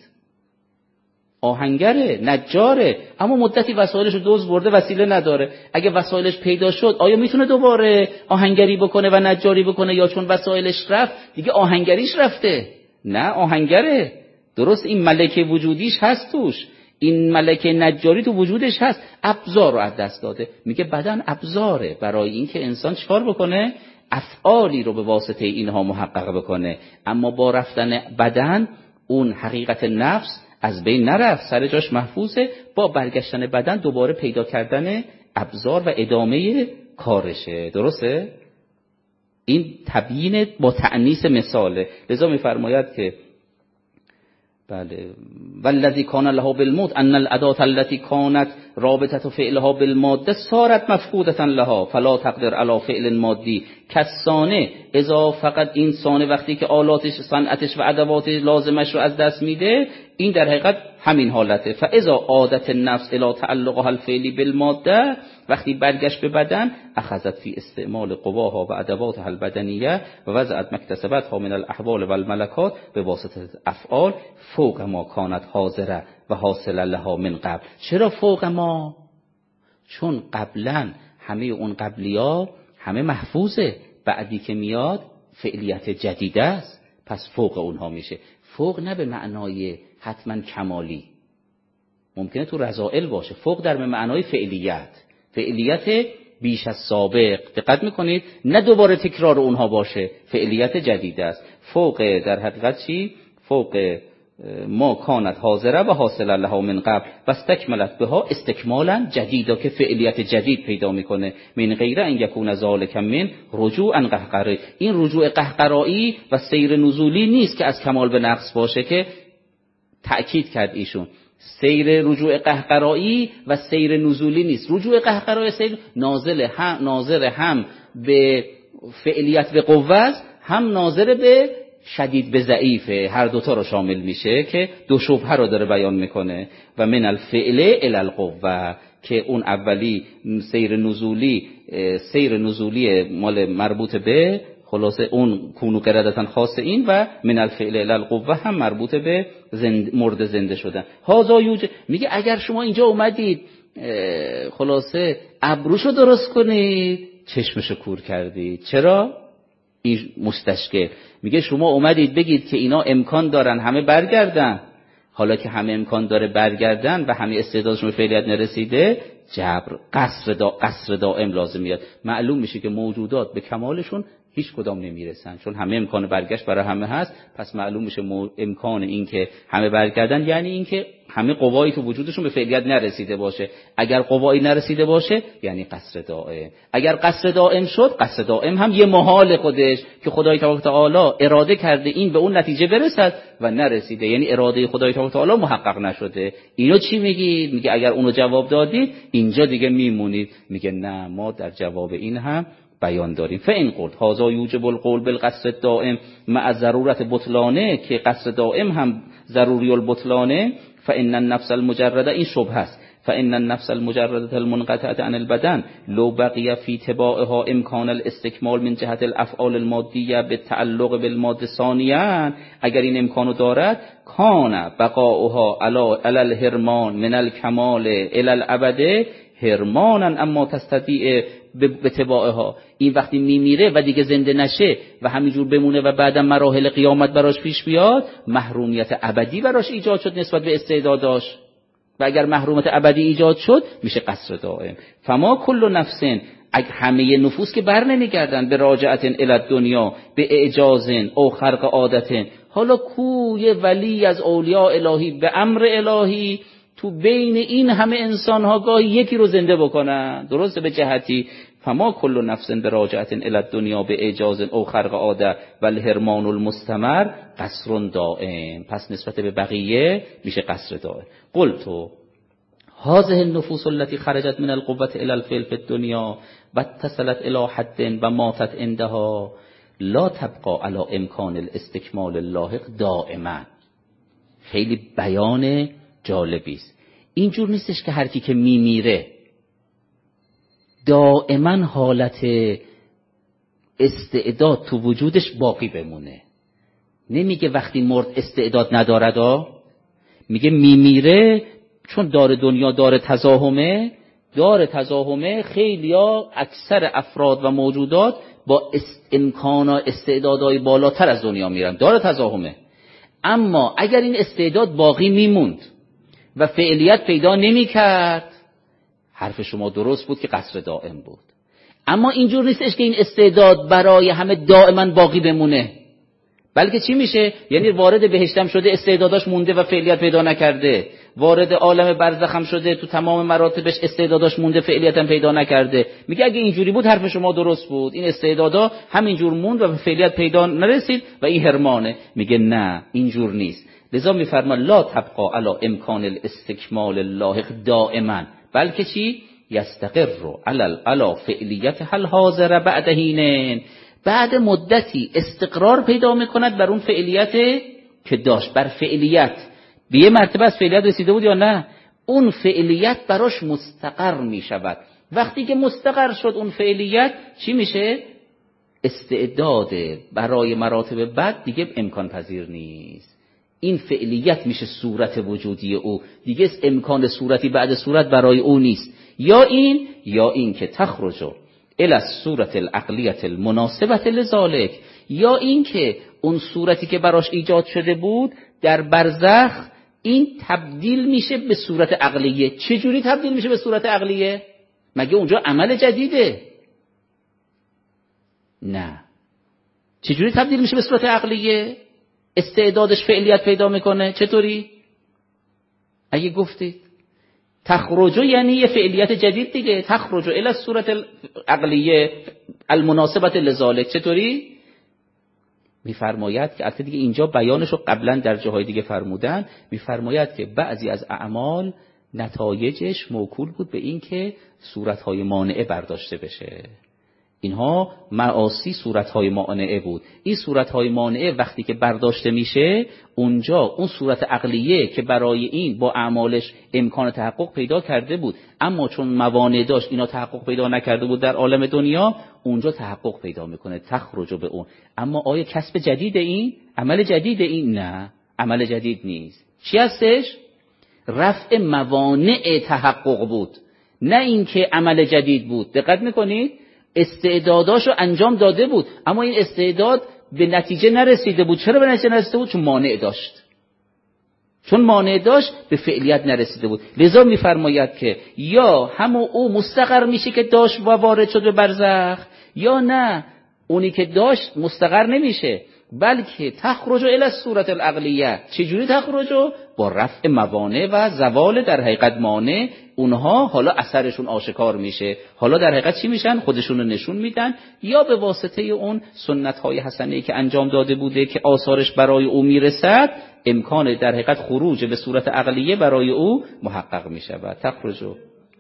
آهنگره، نجاره، اما مدتی وسایلشو دزد برده، وسیله نداره. اگه وسایلش پیدا شد آیا میتونه دوباره آهنگری بکنه و نجاری بکنه، یا چون وسایلش رفت دیگه آهنگریش رفته؟ نه، آهنگره. درست این ملکه وجودیش هست توش، این ملکه نجاری تو وجودش هست، ابزار رو از دست داده. میگه بدن ابزاره برای اینکه انسان چیکار بکنه؟ افعالی رو به واسطه اینها محقق بکنه. اما با رفتن بدن اون حقیقت نفس از بین نرفت، سر جاش محفوظه. با برگشتن بدن دوباره پیدا کردن ابزار و ادامه کارشه. درسته؟ این تبیین با تأنیث مثاله. لذا میفرماید که بله والذی کان لها بالموت ان الاداه التي كانت رابطه فعلها بالماده صارت مفقوده لها فلا تقدر على فعل مادی کسانه. اذا فقط این سانه وقتی که آلاتش، صنعتش و ادوات لازمش رو از دست میده، این در حقیقت همین حالته. فاذا عادت النفس الى تعلقها الفعلی بالماده، وقتی برگشت به بدن، اخذت فی استعمال قواها و ادواتها البدنیه و وضعت مکتسبتها من الاحوال و الملکات به واسطه افعال فوق ما کانت حاضره و حاصل لها من قبل. چرا فوق ما؟ چون قبلا همه اون قبلیا همه محفوظه، بعدی که میاد فعلیت جدیده است، پس فوق اونها میشه. فوق نه به معنای حتما کمالی، ممکنه تو رذائل باشه. فوق در معنای فعلیت، فعلیت بیش از سابق. دقت میکنید؟ نه دوباره تکرار اونها باشه، فعلیت جدیده است. فوق در حقیقت چی؟ فوق ما کانت حاضره و حاصل لها من قبل و استکملت بها استکمالا جدیدا، که فعلیت جدید پیدا میکنه. من غیر ان یکون ذالک من رجوعا قهقرایی، این رجوع قهقرایی و سیر نزولی نیست که از کمال به نقص باشه، که تأکید کرد ایشون. سیر رجوع قهقرایی و سیر نزولی نیست. رجوع قهقرایی سیر نازل هم ناظر هم به فعلیت به قوت، هم ناظر به شدید به ضعیفه، هر دوتا رو شامل میشه که دو شبهه رو داره بیان میکنه. و من الفعل الی القوه، که اون اولی سیر نزولی، سیر نزولی مال مربوط به خلاصه اون کونو قردتن خاص این، و من الفعل الی القوه هم مربوط به زند مرد زنده شدن. هازا یوج میگه اگر شما اینجا اومدید خلاصه ابروشو درست کنید، چشمشو کور کردید. چرا؟ این مستشکل میگه شما اومدید بگید که اینا امکان دارن همه برگردن، حالا که همه امکان داره برگردن و همه استعدادشون به فعلیت نرسیده، جبر قصر دا قصر دائم لازم میاد. معلوم میشه که موجودات به کمالشون هیچ کدام نمیرسن، چون همه امکان برگشت برای همه هست. پس معلوم میشه امکان این که همه برگردن یعنی این که همه قوایی تو وجودشون به فعلیت نرسیده باشه. اگر قوایی نرسیده باشه یعنی قصر دائم. اگر قصر دائم شد، قصر دائم هم یه محال خودش که خدای تبارک و تعالی اراده کرده این به اون نتیجه برسد و نرسیده، یعنی اراده خدای تبارک و تعالی محقق نشده. اینو چی میگید؟ میگه اگر اونو جواب دادید اینجا دیگه میمونید. میگه نه، ما در جواب این هم بیان داریم. فإن قلت هذا یوجب القول بالقصر الدائم مع ضرورت بطلانه، که قصر دائم هم ضروری البطلانه. فإن النفس المجرده، این شبهه است، فإن النفس المجرده المنقطعه عن البدن لو بقي في تباعها امکان الاستکمال من جهت الافعال المادیه بالتعلق بالماده ثانیا، اگر این امکانو دارد، کان بقاؤها علی الهرمان من الکمال الی الابد هرمانا اما تستطیع به تباعها. این وقتی میمیره و دیگه زنده نشه و همینجور بمونه و بعدم مراحل قیامت براش پیش بیاد، محرومیت ابدی براش ایجاد شد نسبت به استعداداش، و اگر محرومیت ابدی ایجاد شد میشه قصر دائم. فما کل نفس، اگر همه نفوس که بر نمیگردن به راجعتن الی دنیا به اعجازن او خرق عادتن، حالا کوی ولی از اولیاء الهی به امر الهی تو بین این همه انسان ها گاهی یکی رو زنده بکنن، درسته به جهتی. فما کل نفس براجعت الی الدنیا به اعجاز او خرق عاده و الهرمان المستمر قصر دائم، پس نسبت به بقیه میشه قصر دائم. قلتو هذه النفوس التي خرجت من القوة الى الفعل في الدنيا و اتصلت الى حد و ماتت عندها لا تبقى على امکان الاستکمال اللاحق دائما. خیلی بیان جالبی است. اینجور نیستش که هر کی که میمیره دائما حالت استعداد تو وجودش باقی بمونه. نمیگه وقتی مرد استعداد ندارد، میگه میمیره چون دار دنیا دار تزاحمه، دار تزاحمه خیلیا اکثر افراد و موجودات با امکان و استعدادهای بالاتر از دنیا میرن، دار تزاحمه. اما اگر این استعداد باقی میموند و فعلیت پیدا نمی کرد، حرف شما درست بود که قصر دائم بود. اما اینجور نیستش که این استعداد برای همه دائما باقی بمونه، بلکه چی میشه؟ یعنی وارد بهشتم شده استعداداش مونده و فعلیت پیدا نکرده، وارد عالم برزخم شده تو تمام مراتبش استعداداش مونده فعلیت هم پیدا نکرده. میگه اگه اینجوری بود حرف شما درست بود، این استعدادا همینجور موند و فعلیت پیدا نرسید و این هرمانه. میگه نه، اینجور نیست. لذا میفرما لا تبقى علی امکان الاستکمال اللاحق دائما، بلکه چی؟ یستقر علی علی فعلیت هل حاضر بعد حین، بعد مدتی استقرار پیدا میکند بر اون فعلیت که داشت، بر فعلیت به یه مرتبه از فعلیت رسیده بود یا نه؟ اون فعلیت براش مستقر می شود. وقتی که مستقر شد اون فعلیت چی میشه؟ استعداد برای مراتب بعد دیگه امکان پذیر نیست. این فعلیت میشه صورت وجودی او، دیگه امکان صورتی بعد صورت برای او نیست. یا این یا این که تخرجو الی الصورت العقلیه المناسبه لذالک، یا این که اون صورتی که براش ایجاد شده بود در برزخ این تبدیل میشه به صورت عقلیه. چه جوری تبدیل میشه به صورت عقلیه؟ مگه اونجا عمل جدیده؟ نه. چه جوری تبدیل میشه به صورت عقلیه؟ استعدادش فعلیت پیدا میکنه. چطوری؟ اگه گفتید تخرجو یعنی یه فعلیت جدید دیگه، تخرجو الی الصورت العقلیه المناسبه لذالک. چطوری؟ میفرماید که البته دیگه اینجا بیانشو قبلا در جاهای دیگه فرمودن، میفرماید که بعضی از اعمال نتایجش موکول بود به این که صورتهای مانعه برداشته بشه. اینها معاصی صورتهای مانعه بود. این صورتهای مانعه وقتی که برداشته میشه، اونجا اون صورت عقلیه که برای این با اعمالش امکان تحقق پیدا کرده بود، اما چون موانع داشت اینا تحقق پیدا نکرده بود در عالم دنیا، اونجا تحقق پیدا میکنه، تخرجو به اون. اما آیا کسب جدید این؟ عمل جدید این؟ نه، عمل جدید نیست. چی هستش؟ رفع موانع تحقق بود، نه اینکه عمل جدید بود. دقت میکنید؟ استعداداشو انجام داده بود، اما این استعداد به نتیجه نرسیده بود. چرا به نتیجه نرسیده بود؟ چون مانع داشت. چون مانع داشت به فعلیت نرسیده بود. لذا میفرماید که یا همون او مستقر میشه که داشت و وارد شد به برزخ، یا نه اونی که داشت مستقر نمیشه، بلکه تخرجو الی الصورت العقلیه. چجوری تخرجو؟ با رفع موانع و زوال در حقیقت مانع. اونها حالا اثرشون آشکار میشه، حالا در حقیقت چی میشن؟ خودشون رو نشون میدن، یا به واسطه اون سنت های حسنه‌ای که انجام داده بوده که آثارش برای او میرسد، امکان در حقیقت خروج به صورت عقلیه برای او محقق میشود. تخرجو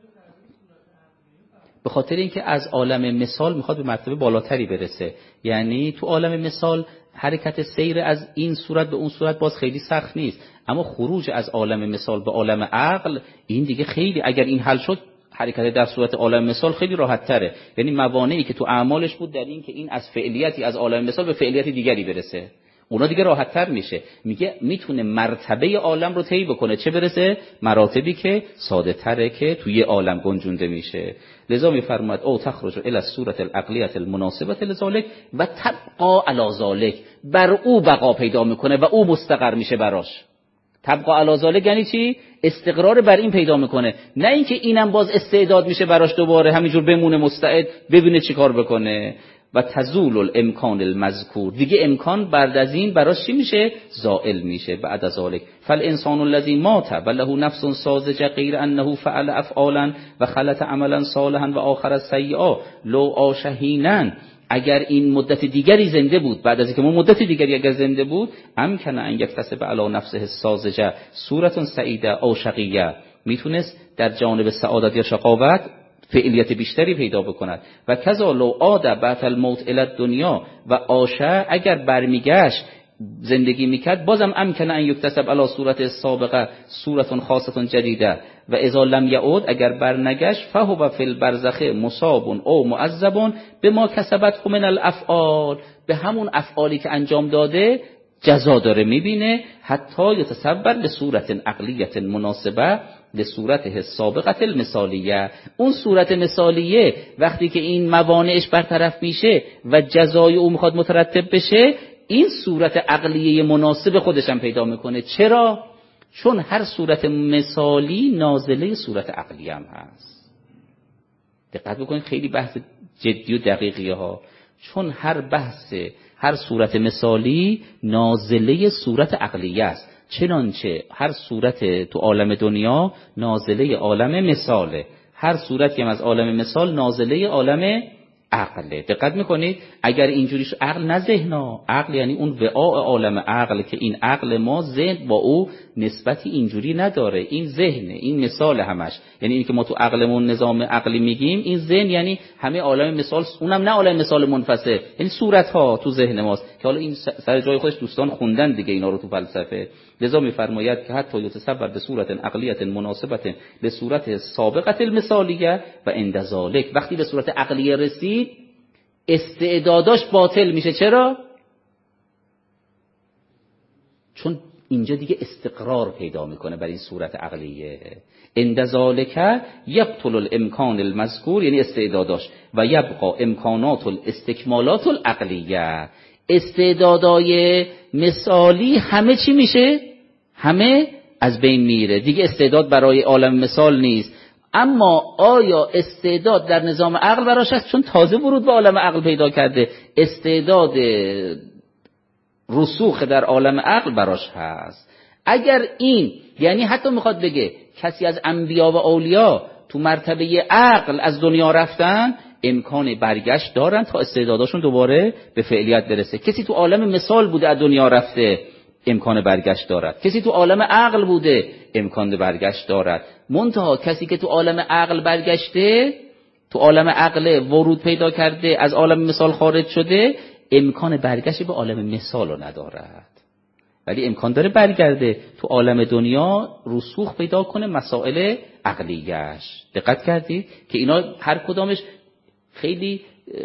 به خاطر اینکه از عالم مثال میخواد به مرتبه بالاتری برسه. یعنی تو عالم مثال حرکت سیر از این صورت به اون صورت باز خیلی سخت نیست، اما خروج از عالم مثال به عالم عقل این دیگه خیلی، اگر این حل شد حرکت در صورت عالم مثال خیلی راحت تره. یعنی موانعی که تو اعمالش بود در این که این از فعلیتی از عالم مثال به فعلیت دیگری برسه، اونا دیگه راحت تر میشه. میگه میتونه مرتبه عالم رو طی بکنه، چه برسه مراتبی که ساده تره که توی عالم گنجونده میشه. لذا میفرماید او تخرج الی الصورت العقلیه المناسبه لذالک و تبقا علی ذالک، بر او بقا پیدا میکنه و او مستقر میشه براش. تبقا علی ذالک یعنی چی؟ استقرار بر این پیدا میکنه، نه اینکه اینم باز استعداد میشه براش دوباره همینجور بمونه مستعد ببینه چیکار بکنه. و تزول الامکان المذکور، دیگه امکان بعد از این براش چی میشه؟ زائل میشه. بعد از ذالک فالانسان الذی مات و له نفس ساذجه غیر انه فعل افعالا و خلط عملا صالحا و آخر سیئا لو عاشهینا. اگر این مدت دیگری زنده بود، بعد از اینکه ما مدت دیگری اگر زنده بود، امکن ان یکتسب علی نفسه الساذجه صورت سعیده او شقیه، میتونست در جانب سعادت یا شقاوت فعلیت بیشتری پیدا بکند. و کذا لو عاد بعد الموت الی الدنیا و عاشه، اگر برمیگشت زندگی میکرد، بازم امکن ان یکتسب علی صورت سابقه صورت خاصه جدیده. و اذا لم یعود، اگر برنگشت، فهو فی البرزخ مصاب او معذب بما کسبت من الافعال، به همون افعالی که انجام داده جزا داره میبینه. حتی یتصور به صورت عقلیه مناسبه به صورت سابقه المثالیه، اون صورت مثالیه وقتی که این موانعش برطرف میشه و جزای او میخواد مترتب بشه، این صورت عقلیه مناسب خودش هم پیدا میکنه. چرا؟ چون هر صورت مثالی نازله صورت عقلیه هم هست. دقت بکنید، خیلی بحث جدی و دقیقیه ها. چون هر بحث هر صورت مثالی نازله صورت عقلیه است، چنانچه هر صورت تو عالم دنیا نازله عالم مثاله، هر صورتی هم از عالم مثال نازله عالم عقله. دقت میکنید اگر اینجوریش عقل نه ذهنا، عقل یعنی اون وعاء عالم عقل که این عقل ما ذهن با او نسبتی اینجوری نداره، این ذهنه، این مثال همش. یعنی این که ما تو عقلمون نظام عقلی میگیم، این ذهن یعنی همه عالم مثال، اونم نه عالم مثال منفصل، یعنی صورت ها تو ذهن ماست که حالا این سر جای خودش دوستان خوندن دیگه اینا رو تو فلسفه. لذا میفرماید که حتی یتصور به صورت عقلیت مناسبت به صورت سابقت المثالیه و عند ذالک، وقتی به صورت عقلیه رسید استعداداش باطل میشه. چرا؟ چون اینجا دیگه استقرار پیدا میکنه بر این صورت عقلیه. عند ذالک یبطل الامکان المذکور، یعنی استعداداش، و یبقى امکانات الاستکمالات العقلیه. استعدادای مثالی همه چی میشه؟ همه از بین میره، دیگه استعداد برای عالم مثال نیست. اما آیا استعداد در نظام عقل براش هست؟ چون تازه ورود به عالم عقل پیدا کرده، استعداد رسوخ در عالم عقل براش هست. اگر این یعنی حتی میخواد بگه کسی از انبیا و اولیا تو مرتبه عقل از دنیا رفتن، امکان برگشت دارن تا استعداداشون دوباره به فعلیت برسه. کسی تو عالم مثال بوده از دنیا رفته، امکان برگشت دارد. کسی تو عالم عقل بوده، امکان برگشت دارد. منتها کسی که تو عالم عقل برگشته، تو عالم عقل ورود پیدا کرده، از عالم مثال خارج شده، امکان برگشت به عالم مثال رو ندارد، ولی امکان داره برگرده تو عالم دنیا رسوخ پیدا کنه مسائل عقلیش. دقت کردید که اینا هر کدامش خیلی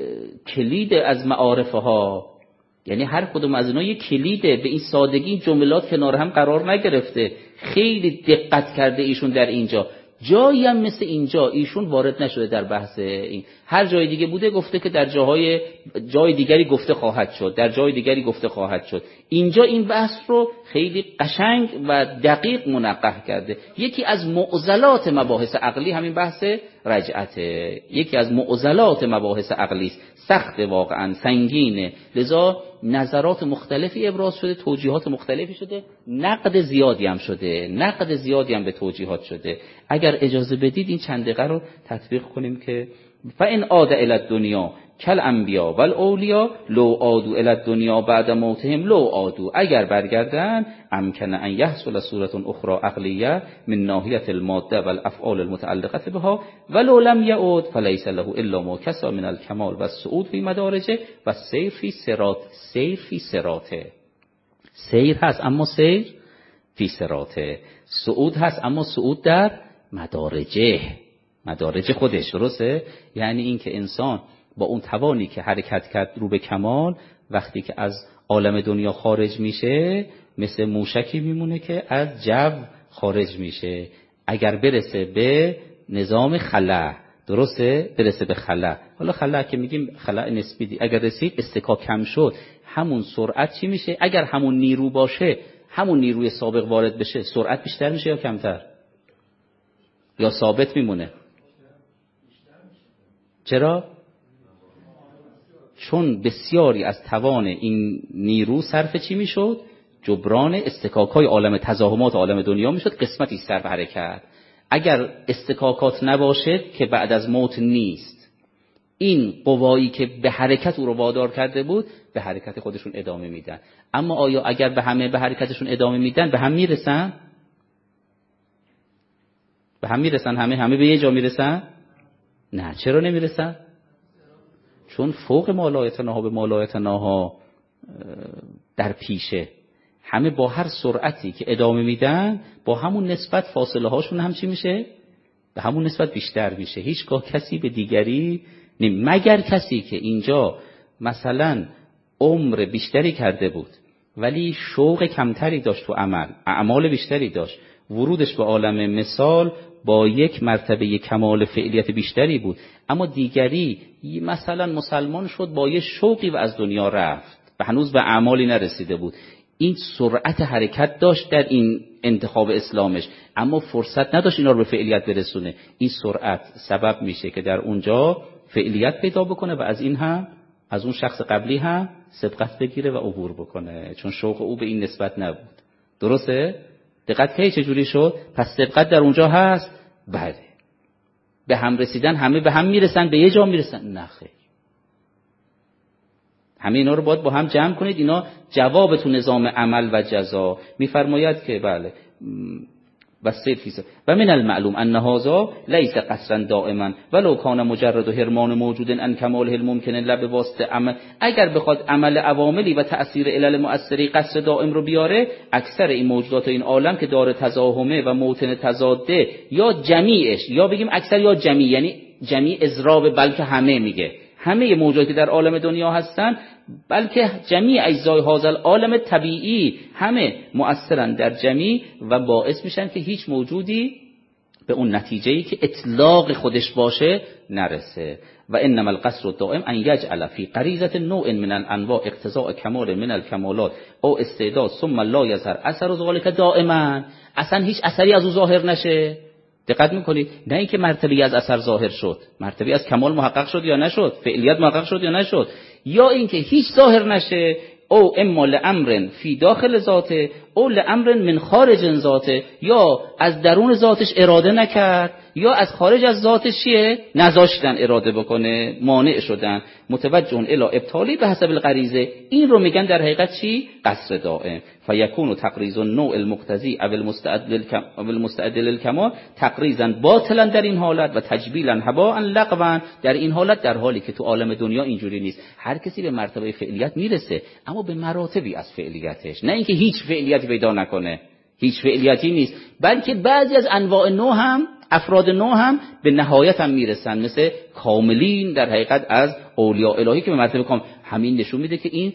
کلید از معارفه ها، یعنی هر کدوم از اینا یک کلیده. به این سادگی جملات کنار هم قرار نگرفته، خیلی دقت کرده ایشون در اینجا. جایی هم مثل اینجا ایشون وارد نشده در بحث این. هر جای دیگه بوده گفته که در جاهای جای دیگری گفته خواهد شد، در جای دیگری گفته خواهد شد. اینجا این بحث رو خیلی قشنگ و دقیق منقح کرده. یکی از معضلات مباحث عقلی همین بحث رجعته، یکی از معضلات مباحث عقلی است، سخت، واقعا سنگینه. لذا نظرات مختلفی ابراز شده، توجیهات مختلفی شده، نقد زیادی هم شده، نقد زیادی هم به توجیهات شده. اگر اجازه بدید این چند دقیقه رو تطبیق کنیم که فإن عاد الی الدنیا کالانبیاء والاولیا لو عادوا الی الدنیا بعد موتهم لو عادوا، اگر برگردن امکن ان یحصل صورت اخرى عقلیه من ناحیه الماده والافعال المتعلقه بها ولو لم یعود فلیس له الا ما کسب من الکمال والصعود فی مدارجه و سیر فی صراط. سیر فی صراطه، سیر هست اما سیر فی صراطه، صعود هست اما صعود در مدارجه، مدارج خودش. درسته؟ یعنی این که انسان با اون توانی که حرکت کرد رو به کمال، وقتی که از عالم دنیا خارج میشه مثل موشکی میمونه که از جو خارج میشه. اگر برسه به نظام خلا، درسته؟ برسه به خلا. حالا خلا که میگیم خلا نسبی دی. اگر رسید استکاک کم شد، همون سرعت چی میشه؟ اگر همون نیرو باشه، همون نیروی سابق وارد بشه، سرعت بیشتر میشه یا کمتر؟ یا ثابت میمونه؟ چرا؟ چون بسیاری از توان این نیرو صرف چی میشد؟ جبران استکاک‌های عالم تزاحمات عالم دنیا میشد، قسمتی صرف حرکت. اگر استکاکات نباشد که بعد از موت نیست، این قوایی که به حرکت او رو وادار کرده بود به حرکت خودشون ادامه میدن. اما آیا اگر به همه به حرکتشون ادامه میدن به هم میرسن؟ به هم میرسن؟ همه همه به یه جا میرسن؟ نه. چرا نمیرسن؟ چون فوق مالایتناها به مالایتناها در پیشه. همه با هر سرعتی که ادامه میدن با همون نسبت فاصله هاشون هم چی میشه؟ به همون نسبت بیشتر میشه. هیچگاه کسی به دیگری نمی، مگر کسی که اینجا مثلا عمر بیشتری کرده بود ولی شوق کمتری داشت تو عمل، اعمال بیشتری داشت، ورودش به عالم مثال با یک مرتبه کمال فعلیت بیشتری بود، اما دیگری مثلا مسلمان شد با یه شوقی و از دنیا رفت و هنوز به اعمالی نرسیده بود. این سرعت حرکت داشت در این انتخاب اسلامش، اما فرصت نداشت اینا رو به فعلیت برسونه. این سرعت سبب میشه که در اونجا فعلیت پیدا بکنه و از این هم از اون شخص قبلی هم سبقت بگیره و عبور بکنه، چون شوق او به این نسبت نبود. درسته؟ دقت که چجوری شد؟ پس سبقت در اونجا هست. بله، به هم رسیدن همه به هم میرسن، به یه جا میرسن؟ نه خیر. همه اینا رو باید با هم جمع کنید. اینا جواب تو نظام عمل و جزا. میفرماید که بله والسیر فی سبیل و من المعلوم ان هذا ليس قصرا دائما ولو كان مجرد حرمان موجود ان کماله الممکن لا به واسطه عمل. اگر بخواد عمل عواملی و تأثیر علل مؤثری قصر دائم رو بیاره، اکثر این موجودات این عالم که داره تزاحمه و موطن تضاده، یا جمیعش، یا بگیم اکثر یا جمیع، یعنی جمیع اضراب، بلکه همه، میگه همه موجوداتی در عالم دنیا هستن، بلکه جمیع اجزای هذا العالم طبیعی همه مؤثرن در جمیع و باعث میشن که هیچ موجودی به اون نتیجه‌ای که اطلاق خودش باشه نرسه. و انما القصر الدائم ان یجعل فی غریزه نوع من الانواع اقتضاء کمال من الکمالات او استعداد ثم لا یظهر اثر ذلك دائما، اصلا هیچ اثری از او ظاهر نشه. دقت میکنید؟ نه اینکه مرتبه از اثر ظاهر شد، مرتبه از کمال محقق شد یا نشد، فعلیت محقق شد یا نشد، یا اینکه هیچ ظاهر نشه، او اما لامر فی داخل ذاته او لامر من خارج ذاته، یا از درون ذاتش اراده نکرد یا از خارج از ذاتش چیه نذاشتن اراده بکنه، مانع شدن، متوجه الی ابطالی به حسب الغریزه. این رو میگن در حقیقت چی؟ قصر دائم. فیکون تقریض النوع المقتضی او المستعد للکمال او المستعد للکمال تقریضا باطلا در این حالت و تجبیلا هباء لغوا در این حالت، در حالی که تو عالم دنیا اینجوری نیست. هر کسی به مرتبه فعلیت میرسه، اما به مراتبی از فعلیتش، نه اینکه هیچ فعلیتی پیدا نکنه، هیچ فعلیتی نیست، بلکه بعضی از انواع نوع هم، افراد نوع هم به نهایت هم میرسن، مثل کاملین در حقیقت از اولیاء الهی که به مرتبه کام. همین نشون میده که این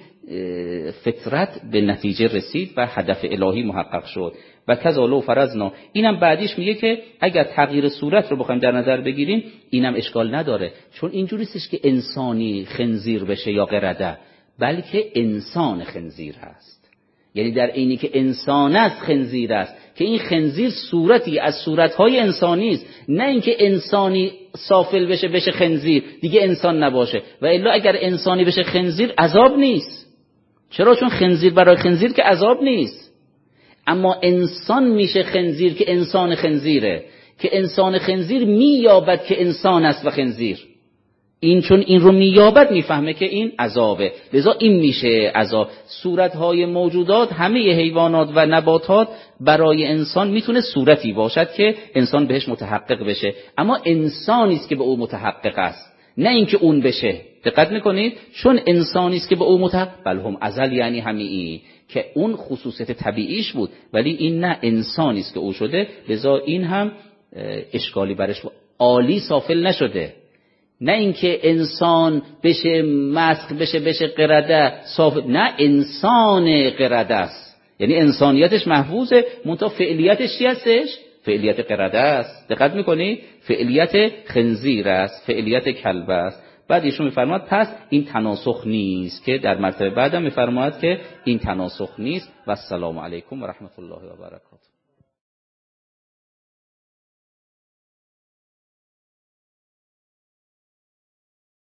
فطرت به نتیجه رسید و هدف الهی محقق شد. و کذا لو فرضنا، اینم بعدیش میگه که اگر تغییر صورت رو بخوایم در نظر بگیریم اینم اشکال نداره، چون اینجوری نیستش که انسانی خنزیر بشه یا قرده، بلکه انسان خنزیر هست. یعنی در اینی که انسان است خنزیر است، که این خنزیر صورتی از صورتهای انسانی است، نه اینکه انسانی سافل بشه بشه خنزیر دیگه انسان نباشه. و الا اگر انسانی بشه خنزیر عذاب نیست. چرا؟ چون خنزیر برای خنزیر که عذاب نیست، اما انسان میشه خنزیر که انسان خنزیره، که انسان خنزیر مییابد که انسان است و خنزیر. این چون این رو مییابد میفهمه که این عذابه، لذا این میشه عذاب. صورتهای موجودات، همه حیوانات و نباتات برای انسان میتونه صورتی باشد که انسان بهش متحقق بشه، اما انسانی است که به او متحقق است، نه اینکه اون بشه. دقت میکنید؟ چون انسانی است که به او متحقق، بل هم ازل، یعنی همین که اون خصوصیت طبیعیش بود، ولی این نه، انسانی است که او شده، لذا این هم اشکالی برش عالی سافل نشده. نه اینکه انسان بشه مسخ بشه بشه قرده صاف، نه، انسان قرده است، یعنی انسانیتش محفوظه، منتها فعلیتش چی هستش؟ فعلیت قرده است. دقت میکنی؟ فعلیت خنزیر است، فعلیت کلب است. بعد ایشون میفرماد پس این تناسخ نیست، که در مرتبه بعدم میفرماد که این تناسخ نیست. و السلام علیکم و رحمت الله و برکاته.